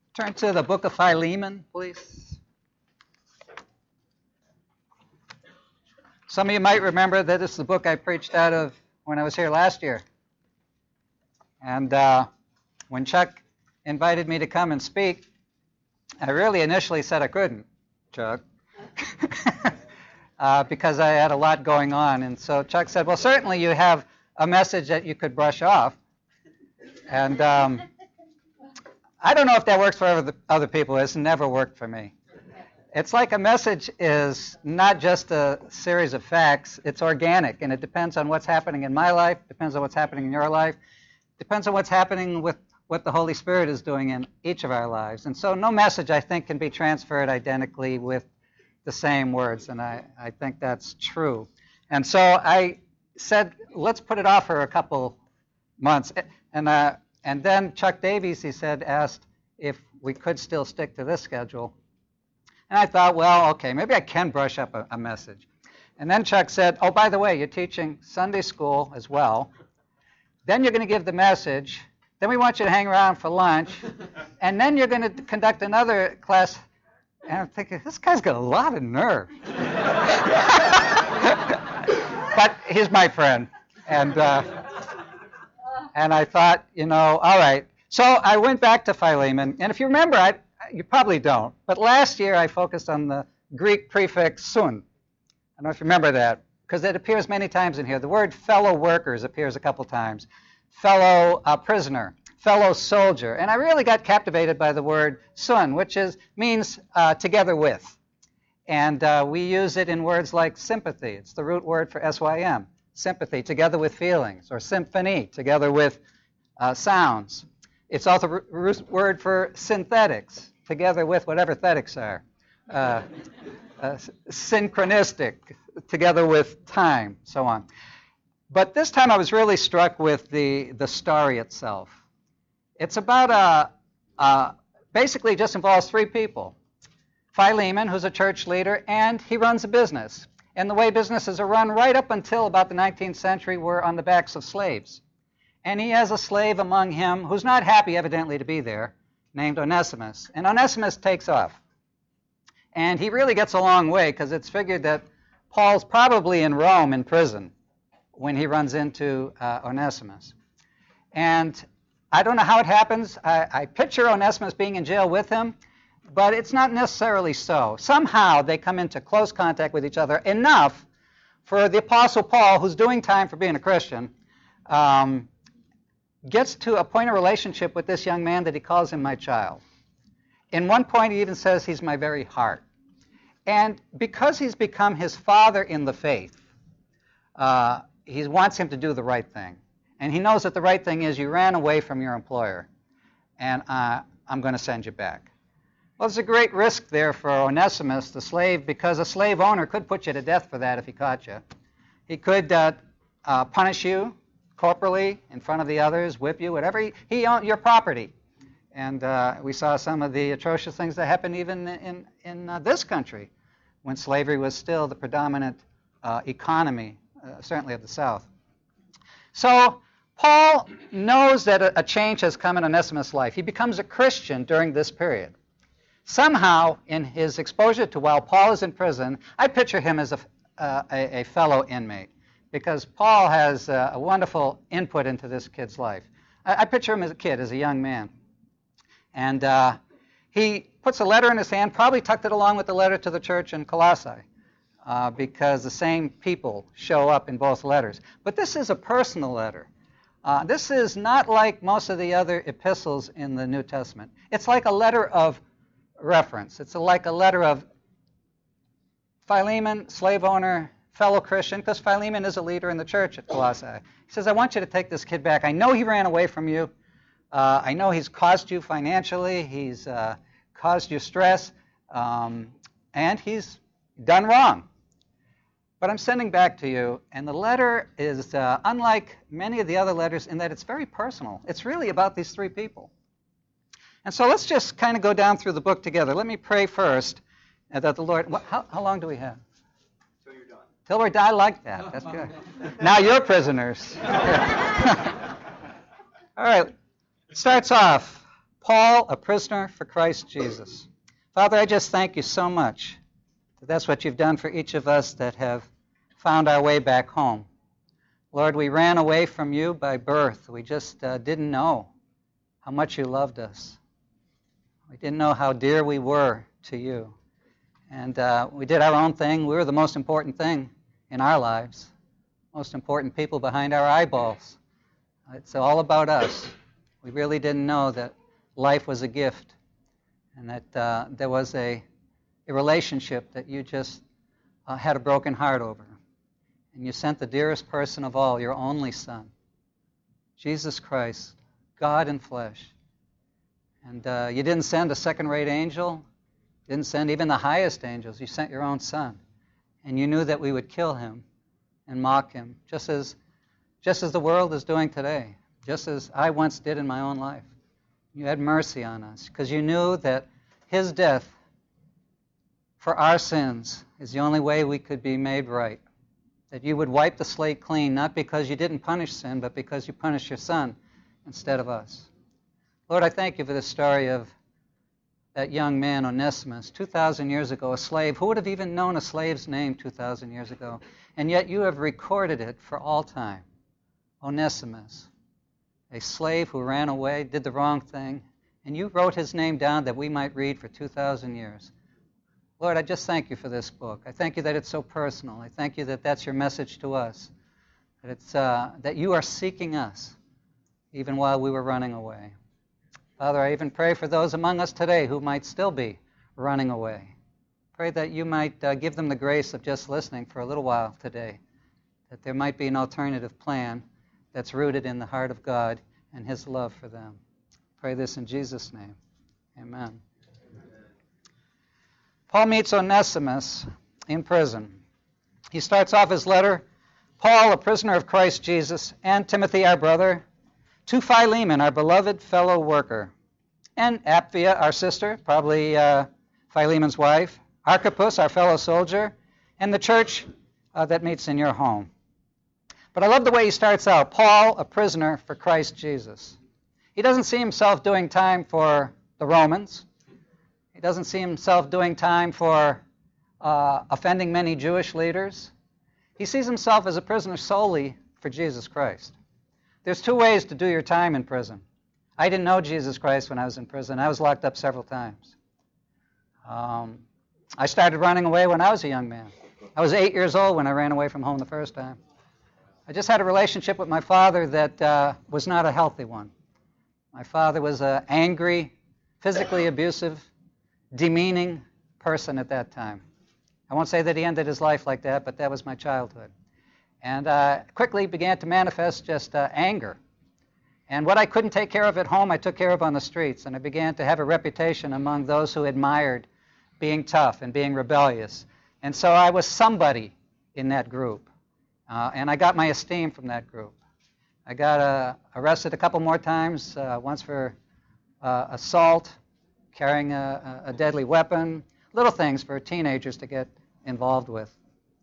Turn to the book of Philemon, please. Some of you might remember that this is the book I preached out of when I was here last year. And when Chuck invited me to come and speak, I really initially said I couldn't, Chuck, because I had a lot going on. And so Chuck said, well, certainly you have a message that you could brush off. And I don't know if that works for other people. It's never worked for me. It's like a message is not just a series of facts. It's organic, and it depends on what's happening in my life, depends on what's happening in your life, depends on what's happening with what the Holy Spirit is doing in each of our lives. And so no message, I think, can be transferred identically with the same words, and I think that's true. And so I said, let's put it off for a couple months. And then Chuck Davies, he said, asked if we could still stick to this schedule. And I thought, well, okay, maybe I can brush up a message. And then Chuck said, oh, by the way, you're teaching Sunday school as well. Then you're going to give the message. Then we want you to hang around for lunch. And then you're going to conduct another class. And I'm thinking, this guy's got a lot of nerve. But he's my friend. And I thought, all right. So I went back to Philemon. And if you remember, you probably don't, but last year I focused on the Greek prefix sun. I don't know if you remember that, because it appears many times in here. The word fellow workers appears a couple times. Fellow prisoner, fellow soldier. And I really got captivated by the word sun, which means together with. And we use it in words like sympathy. It's the root word for SYM, sympathy, together with feelings, or symphony, together with sounds. It's also the root word for synthetics, together with whatever thetics are. Synchronistic, together with time, so on. But this time I was really struck with the story itself. It's about basically just involves three people. Philemon, who's a church leader, and he runs a business. And the way businesses are run right up until about the 19th century were on the backs of slaves. And he has a slave among him who's not happy, evidently, to be there, named Onesimus. And Onesimus takes off. And he really gets a long way, because it's figured that Paul's probably in Rome in prison when he runs into Onesimus. And I don't know how it happens. I picture Onesimus being in jail with him, but it's not necessarily so. Somehow they come into close contact with each other enough for the Apostle Paul, who's doing time for being a Christian, gets to a point of relationship with this young man that he calls him my child. In one point, he even says he's my very heart. And because he's become his father in the faith, he wants him to do the right thing. And he knows that the right thing is you ran away from your employer, and I'm going to send you back. Well, there's a great risk there for Onesimus, the slave, because a slave owner could put you to death for that if he caught you. He could punish you corporally in front of the others, whip you, whatever. He owned your property. And we saw some of the atrocious things that happened even in this country when slavery was still the predominant economy, certainly of the South. So Paul knows that a change has come in Onesimus' life. He becomes a Christian during this period. Somehow, in his exposure to while Paul is in prison, I picture him as a fellow inmate, because Paul has a wonderful input into this kid's life. I picture him as a kid, as a young man. And he puts a letter in his hand, probably tucked it along with the letter to the church in Colossae, because the same people show up in both letters. But this is a personal letter. This is not like most of the other epistles in the New Testament. It's like a letter of reference. It's like a letter of Philemon, slave owner, fellow Christian, because Philemon is a leader in the church at Colossae. He says, I want you to take this kid back. I know he ran away from you. I know he's caused you financially. He's caused you stress. And he's done wrong. But I'm sending back to you. And the letter is unlike many of the other letters in that it's very personal. It's really about these three people. And so let's just kind of go down through the book together. Let me pray first that the Lord... How long do we have? Till you're done. Till we're done. I like that. That's good. Now you're prisoners. All right. It starts off. Paul, a prisoner for Christ Jesus. Father, I just thank you so much that that's what you've done for each of us that have found our way back home. Lord, we ran away from you by birth. We just didn't know how much you loved us. We didn't know how dear we were to you. And we did our own thing. We were the most important thing in our lives, most important people behind our eyeballs. It's all about us. We really didn't know that life was a gift and that there was a relationship that you just had a broken heart over. And you sent the dearest person of all, your only Son, Jesus Christ, God in flesh. And you didn't send a second-rate angel, didn't send even the highest angels. You sent your own Son. And you knew that we would kill him and mock him, just as the world is doing today, just as I once did in my own life. You had mercy on us because you knew that his death for our sins is the only way we could be made right. That you would wipe the slate clean, not because you didn't punish sin, but because you punished your Son instead of us. Lord, I thank you for the story of that young man, Onesimus, 2,000 years ago, a slave. Who would have even known a slave's name 2,000 years ago? And yet you have recorded it for all time. Onesimus, a slave who ran away, did the wrong thing, and you wrote his name down that we might read for 2,000 years. Lord, I just thank you for this book. I thank you that it's so personal. I thank you that that's your message to us, that it's that you are seeking us even while we were running away. Father, I even pray for those among us today who might still be running away. Pray that you might give them the grace of just listening for a little while today, that there might be an alternative plan that's rooted in the heart of God and his love for them. Pray this in Jesus' name. Amen. Paul meets Onesimus in prison. He starts off his letter, Paul, a prisoner of Christ Jesus, and Timothy, our brother, to Philemon, our beloved fellow worker, and Apphia, our sister, probably Philemon's wife, Archippus, our fellow soldier, and the church that meets in your home. But I love the way he starts out, Paul, a prisoner for Christ Jesus. He doesn't see himself doing time for the Romans. He doesn't see himself doing time for offending many Jewish leaders. He sees himself as a prisoner solely for Jesus Christ. There's two ways to do your time in prison. I didn't know Jesus Christ when I was in prison. I was locked up several times. I started running away when I was a young man. I was 8 years old when I ran away from home the first time. I just had a relationship with my father that was not a healthy one. My father was an angry, physically abusive, demeaning person at that time. I won't say that he ended his life like that, but that was my childhood. And quickly began to manifest just anger. And what I couldn't take care of at home, I took care of on the streets. And I began to have a reputation among those who admired being tough and being rebellious. And so I was somebody in that group. And I got my esteem from that group. I got arrested a couple more times, once for assault, carrying a deadly weapon, little things for teenagers to get involved with.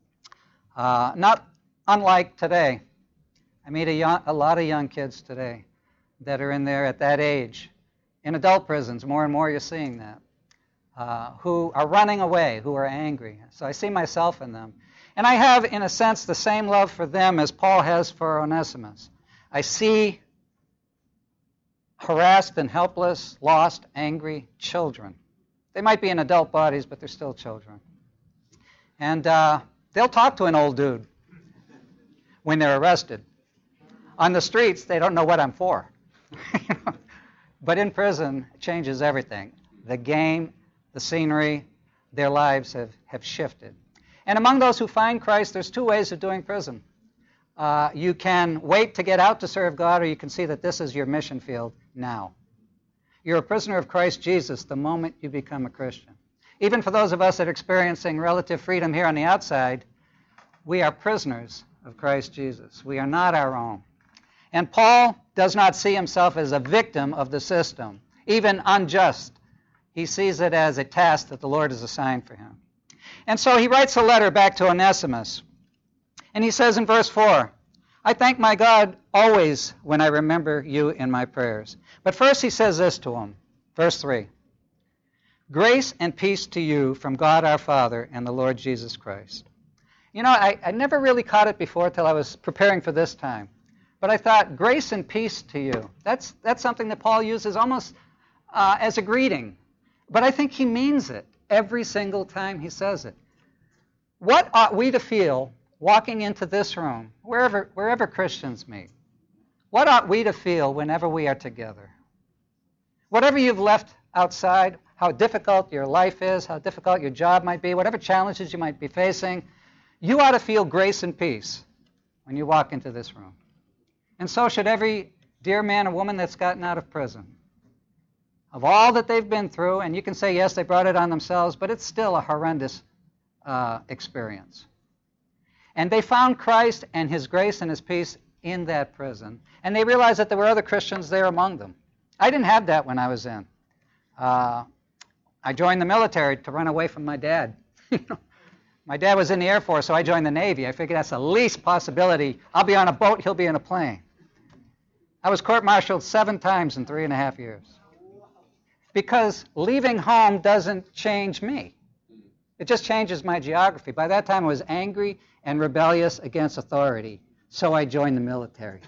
Not unlike today. I meet a lot of young kids today that are in there at that age. In adult prisons, more and more you're seeing that, who are running away, who are angry. So I see myself in them. And I have, in a sense, the same love for them as Paul has for Onesimus. I see harassed and helpless, lost, angry children. They might be in adult bodies, but they're still children. And they'll talk to an old dude when they're arrested. On the streets, they don't know what I'm for. But in prison, it changes everything. The game, the scenery, their lives have shifted. And among those who find Christ, there's two ways of doing prison. You can wait to get out to serve God, or you can see that this is your mission field now. You're a prisoner of Christ Jesus the moment you become a Christian. Even for those of us that are experiencing relative freedom here on the outside, we are prisoners of Christ Jesus. We are not our own. And Paul does not see himself as a victim of the system, even unjust. He sees it as a task that the Lord has assigned for him. And so he writes a letter back to Onesimus. And he says in verse 4, I thank my God always when I remember you in my prayers. But first he says this to him, Verse 3. Grace and peace to you from God our Father and the Lord Jesus Christ. You know, I never really caught it before till I was preparing for this time. But I thought, grace and peace to you. That's something that Paul uses almost as a greeting. But I think he means it every single time he says it. What ought we to feel walking into this room, wherever Christians meet? What ought we to feel whenever we are together? Whatever you've left outside, how difficult your life is, how difficult your job might be, whatever challenges you might be facing, you ought to feel grace and peace when you walk into this room. And so should every dear man or woman that's gotten out of prison. Of all that they've been through, and you can say, yes, they brought it on themselves, but it's still a horrendous experience. And they found Christ and his grace and his peace in that prison. And they realized that there were other Christians there among them. I didn't have that when I was in. I joined the military to run away from my dad. My dad was in the Air Force, so I joined the Navy. I figured that's the least possibility. I'll be on a boat, he'll be in a plane. I was court-martialed 7 times in 3.5 years. Because leaving home doesn't change me. It just changes my geography. By that time, I was angry and rebellious against authority, so I joined the military.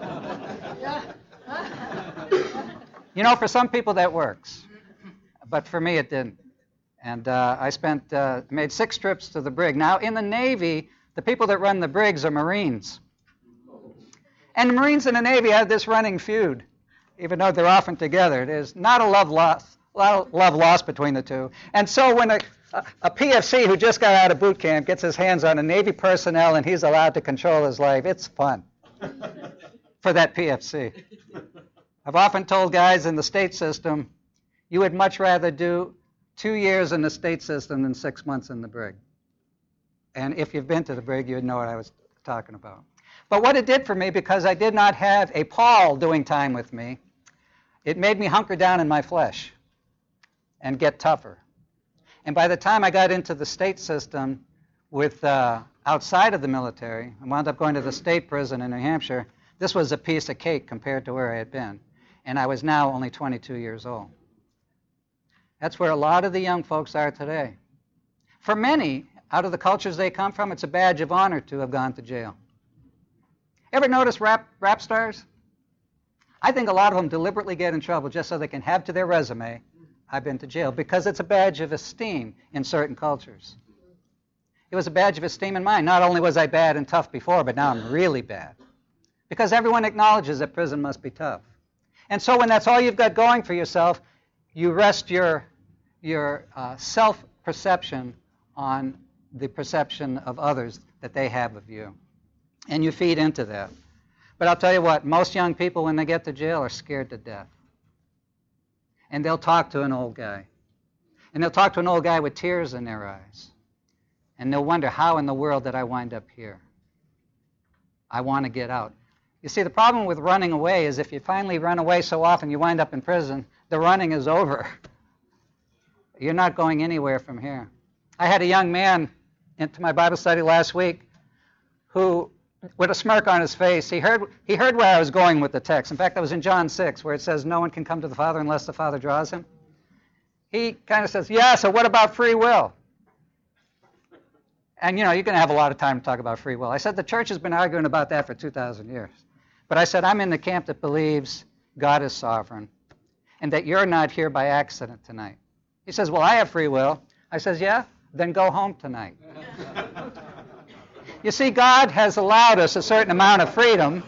You know, for some people that works, but for me it didn't. And I made 6 trips to the brig. Now, in the Navy, the people that run the brigs are Marines. And the Marines and the Navy have this running feud, even though they're often together. There's not a love lost between the two. And so when a PFC who just got out of boot camp gets his hands on a Navy personnel and he's allowed to control his life, it's fun for that PFC. I've often told guys in the state system, you would much rather do 2 years in the state system than 6 months in the brig. And if you've been to the brig, you'd know what I was talking about. But what it did for me, because I did not have a Paul doing time with me, it made me hunker down in my flesh and get tougher. And by the time I got into the state system with outside of the military, I wound up going to the state prison in New Hampshire, this was a piece of cake compared to where I had been. And I was now only 22 years old. That's where a lot of the young folks are today. For many, out of the cultures they come from, it's a badge of honor to have gone to jail. Ever notice rap stars? I think a lot of them deliberately get in trouble just so they can have to their resume, I've been to jail, because it's a badge of esteem in certain cultures. It was a badge of esteem in mine. Not only was I bad and tough before, but now I'm really bad. Because everyone acknowledges that prison must be tough. And so when that's all you've got going for yourself, you rest your self-perception on the perception of others that they have of you. And you feed into that. But I'll tell you what, most young people when they get to jail are scared to death. And they'll talk to an old guy. And they'll talk to an old guy with tears in their eyes. And they'll wonder, how in the world did I wind up here? I want to get out. You see, the problem with running away is if you finally run away so often you wind up in prison, the running is over. You're not going anywhere from here. I had a young man into my Bible study last week who, with a smirk on his face, he heard where I was going with the text. In fact, I was in John 6, where it says, no one can come to the Father unless the Father draws him. He kind of says, yeah, so what about free will? And, you're going to have a lot of time to talk about free will. I said, the church has been arguing about that for 2,000 years. But I said, I'm in the camp that believes God is sovereign and that you're not here by accident tonight. He says, well, I have free will. I says, yeah, then go home tonight. You see, God has allowed us a certain amount of freedom